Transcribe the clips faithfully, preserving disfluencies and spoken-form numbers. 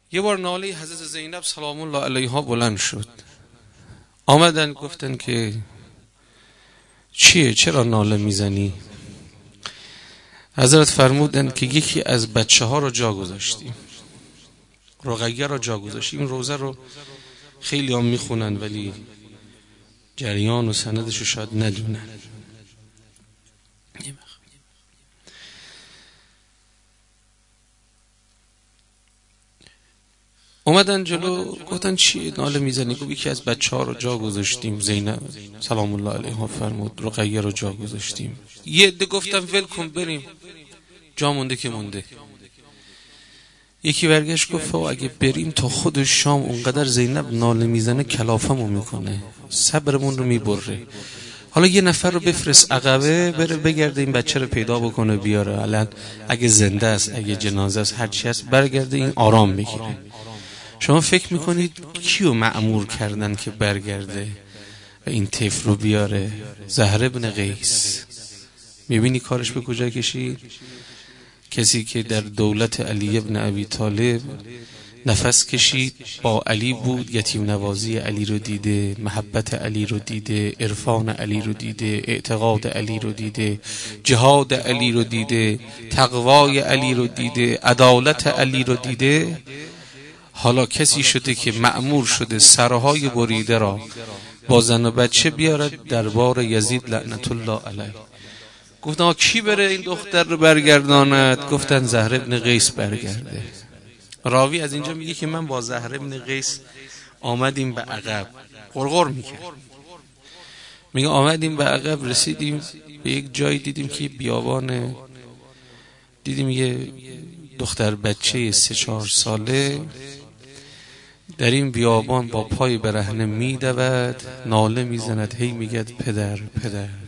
یه بار ناله حضرت زینب سلام الله علیها بلند شد. آمدن گفتن که چیه، چرا ناله میزنی؟ حضرت فرمودن که یکی از بچه ها رو جا گذاشتیم، رقیه رو جا گذاشتیم. این روزه رو خیلی هم میخونن ولی جریان و سندش رو شاید ندونن. اومدن جلو گفتن چی ناله میزنی؟ گفت یکی از بچه ها رو جا گذاشتیم. زینب سلام الله علیها فرمود رقیه رو جا گذاشتیم. یه عده گفتن ول کن بریم، جا مونده که مونده. یکی برگشت گفت اگه بریم تا خود شام اونقدر زینب ناله میزنه کلافمو میکنه، صبرمون رو میبره. حالا یه نفر رو بفرست عقبه بره بگرده این بچه رو پیدا بکنه بیاره، الان اگه زنده است اگه جنازه است هر چی است برگرده این آرام بگیره. شما فکر میکنید کیو مأمور کردن که برگرده و این طفل رو بیاره؟ زهره بن قیس. میبینی کارش به کجا کشید؟ کسی که در دولت علی ابن ابی طالب نفس کشید، با علی بود، یتیم نوازی علی رو دیده، محبت علی رو دیده، عرفان علی رو دیده، اعتقاد علی رو دیده، جهاد علی رو دیده، تقوای علی رو دیده، عدالت علی رو دیده. حالا کسی شده که مأمور شده سرهای بریده را با زن و بچه بیارد دربار یزید لعنت الله علیه. گفتن کی بره این دختر رو برگرداند؟ گفتن زهره بن قیس برگرده. راوی از اینجا میگه که من با زهره بن قیس آمدیم به عقب، غرغر میکرد، میگه آمدیم به عقب، رسیدیم به یک جایی دیدیم که بیابان، دیدیم یه دختر بچه سه چهار ساله در این بیابان با پای برهنه میدود، ناله میزند، هی میگد پدر پدر پدر.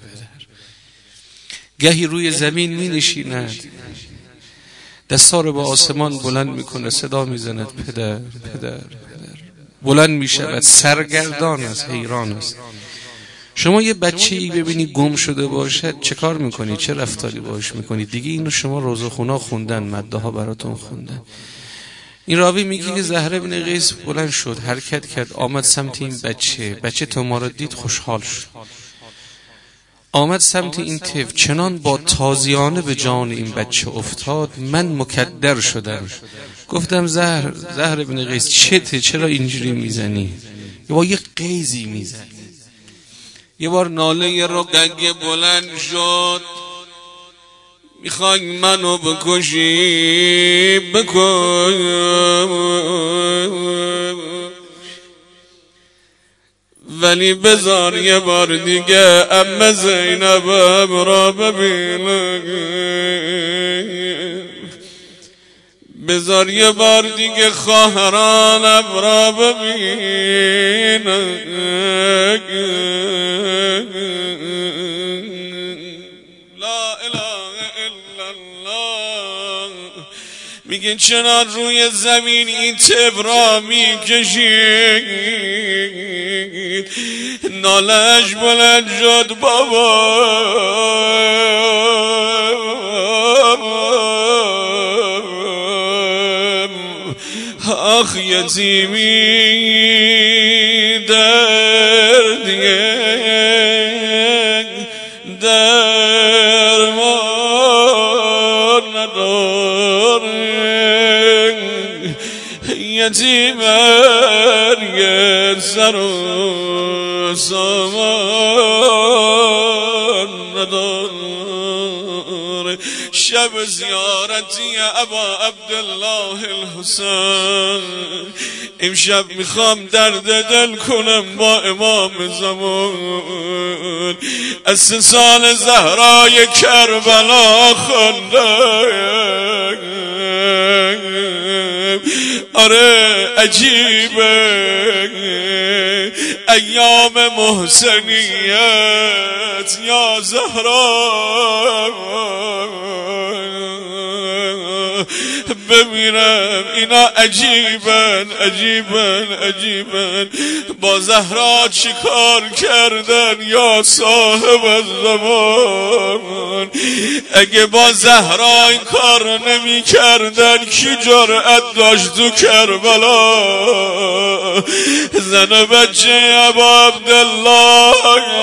گهی روی زمین می نشیند، دستا رو به آسمان بلند میکنه، صدا میزند پدر پدر پدر. بلند میشود، سرگردان است، حیران است. شما یه بچه ای ببینی گم شده باشد چه کار میکنی؟ چه رفتاری باش میکنی؟ دیگه اینو شما روزخونا خوندن، مده ها براتون خوندن. این راوی میگه که زهره بن قیس بلند شد، حرکت کرد، آمد سمت این بچه. بچه تو ما رو دید خوشحال شد، آمد سمت این طفل، چنان با تازیانه به جان این بچه افتاد من مکدر شدم. گفتم زهر زهره بن قیس چته، چرا اینجوری میزنی؟ یه با یه قیزی میزنی. یه بار ناله یه رقیه بلند شد، میخوای منو بکشی بکن، ولی بذار یه بار دیگه ام زینب را ببینم، بذار یه بار دیگه خواهرانم را ببینم. لا اله الا الله. میگه چرا روی زمین این طفل را میکشید؟ نالش بلند شد بابا آخ یتیمی دردیه درمان نداره، یتیم هرگز سر و سامان نداره. شب زیارتی ابا عبدالله الحسین، امشب میخوام درد دل کنم با امام زمان. از سه سال زهرای کربلا خواندم. آره عجیبه ایام محسنیت یا زهرا، به بمیرم. اینا عجیبن عجیبن عجیبن. با زهرا چی کار کردن یا صاحب الزمان؟ اگه با زهرا این کار نمی کردن کی جرأت داشت تو کربلا؟ زن و بچه ابا عبدالله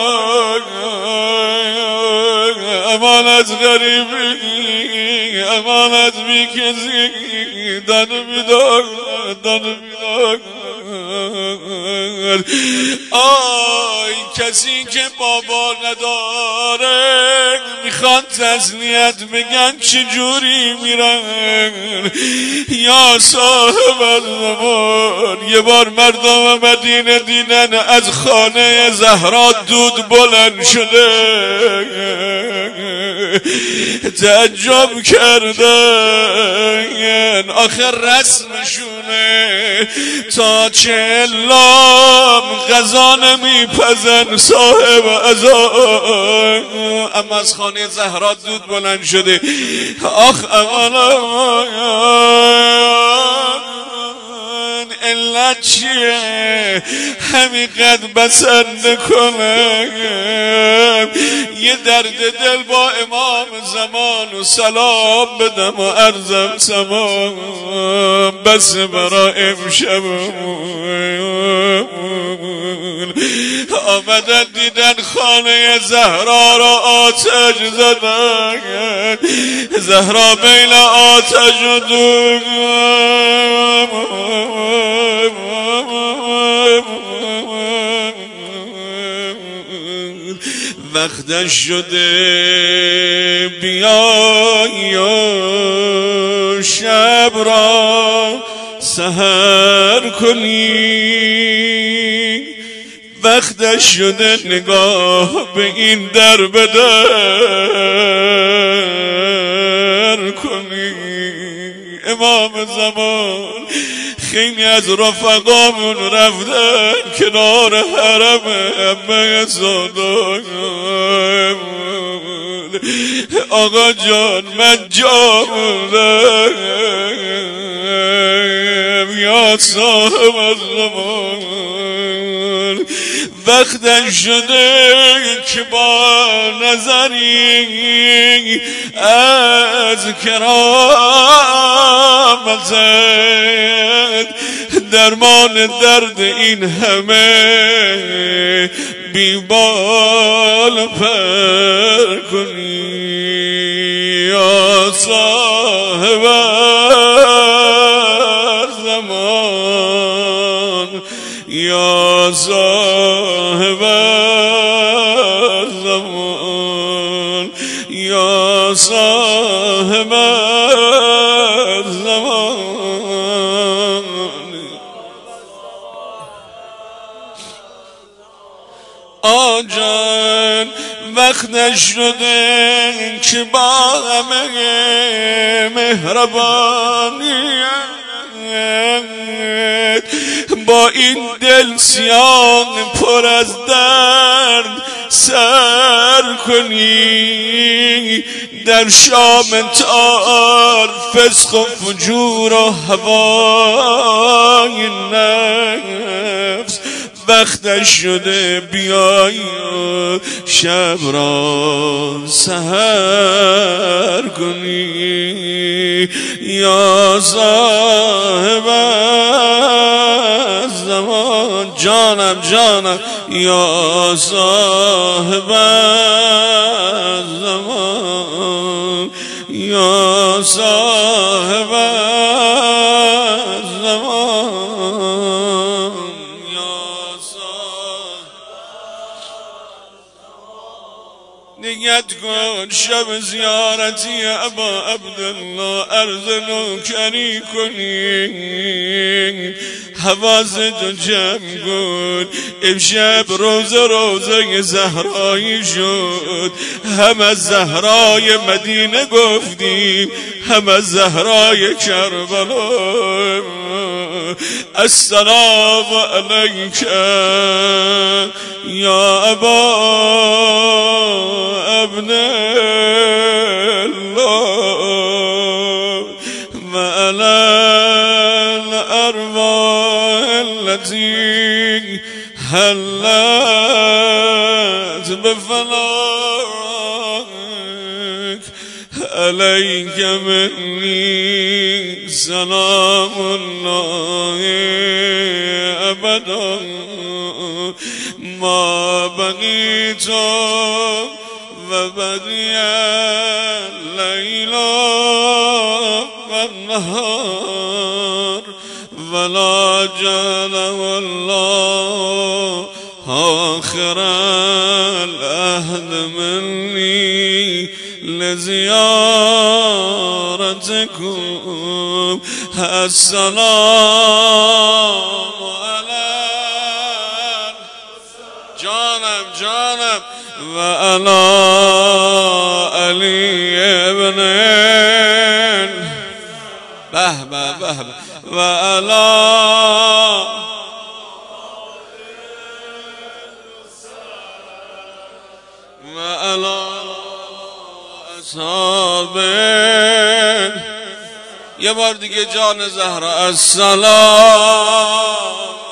امانت غریبی امانت بی کسی دن میدار دن میدار. آی کسی که بابا نداره میخوان تسلیت بگن چجوری میرن؟ یا صاحب الزمان یه بار مردم مدینه دیدن از خانه زهرا دود بلند شده، تعجب کردن. آخر رسمشونه تا چلام غذا نمیپزن صاحب ازا. اما از خانه زهرا دود بلند شده. آخ امان علت چیه همین قد بسنده کنم؟ یه درد دل با امام زمان و سلام بدم و عرضم سلام بس برا امشبمون. آمدن دیدن خانه زهرا را آتش زدن. زهرا بین آتش و دود وقتش شده بیا یا شب را سحر کنی. وقتش شده نگاه به این در به در کنی. امام زمان خیلی از رفقامون رفتن کنار حرم همه صادق. آقا جان من جا موندم یا صاحب الزمان. وقتش شده که با نظری از کرامتت درمان درد این همه بیبال پر کنی. یا صاحب زمان یا صاحب زمان یا صاحب زمان. آجان وقتش شده که با همه مهربانیت با این دل سیاه پر از درد سر کنی. در شام تار فسق و فجور و هوای نفس وقتش شده بیایی شب را سحر کنی. یا صاحب زمان جانم جانم یا صاحب زمان یا صاحب زمان یا صاحب. نیت کن شب زیارتی ابا عبدالله عرض نوکری کنی. حواستو جمع کن امشب روزه روزه زهرایی شد. هم از زهرای مدینه گفتیم هم از زهرای کربلا. السلام علیک یا ابا عبدالله و علی الأرواح التي حلت بفناك عليك مني سلام الله أبدا ما بقيت وبقي الليل والنهار ولا جعل والله آخر العهد مني لزيارتكم السلام عليك جانب جانب وعلى علي ابن بهبه بهبه وعلى وعلى اصحابه. یه بار دیگه جان زهرا السلام